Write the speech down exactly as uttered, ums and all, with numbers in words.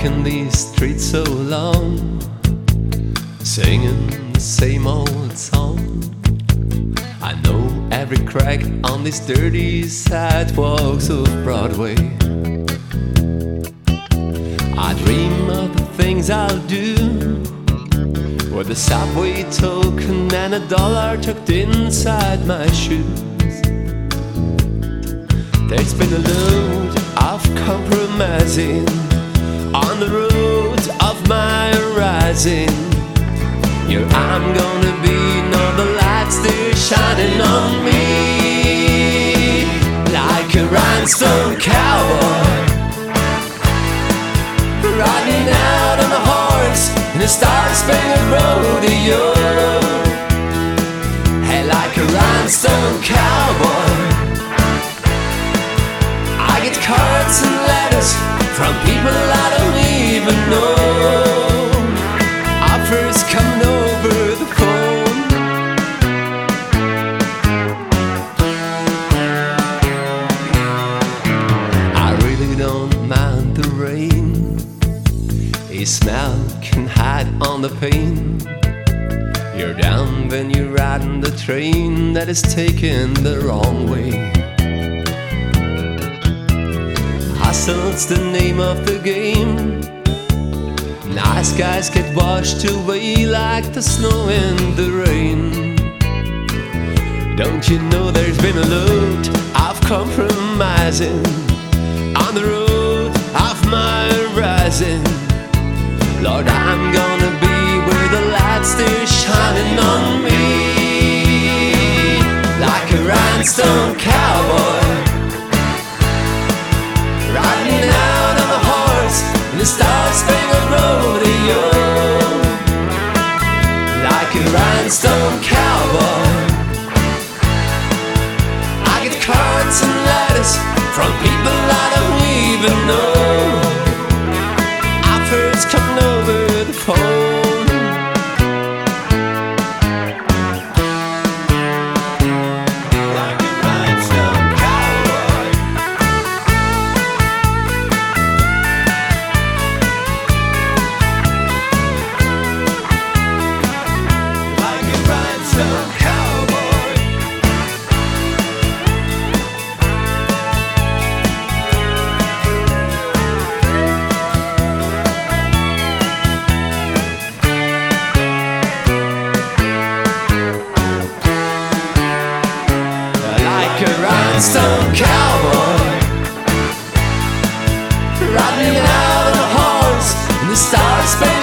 walking these streets so long, singing the same old song. I know every crack on these dirty sidewalks of Broadway. I dream of the things I'll do with a subway token and a dollar tucked inside my shoes. There's been a load of compromising on the road of my rising. Here I'm gonna be, know the lights they're shining on me. Like a rhinestone cowboy, riding out on a horse in a star-spangled rodeo. Hey, like a rhinestone cowboy, I get cards and letters from people I don't even know. Offers coming over the phone. I really don't mind the rain. A smell can hide on the pain. You're down when you're riding the train that is taken the wrong way. Hustle's the name of the game. Nice guys get washed away like the snow and the rain. Don't you know there's been a load of compromising on the road of my rising? Lord, I'm gonna be where the lights they're shining on me. Like a rhinestone cowboy, riding out on a horse in the star-spangled rodeo. Like a rhinestone cowboy, I get cards and letters from people I don't even know. Offers coming over the phone. Rhinestone cowboy, riding out on a horse in the star-spangled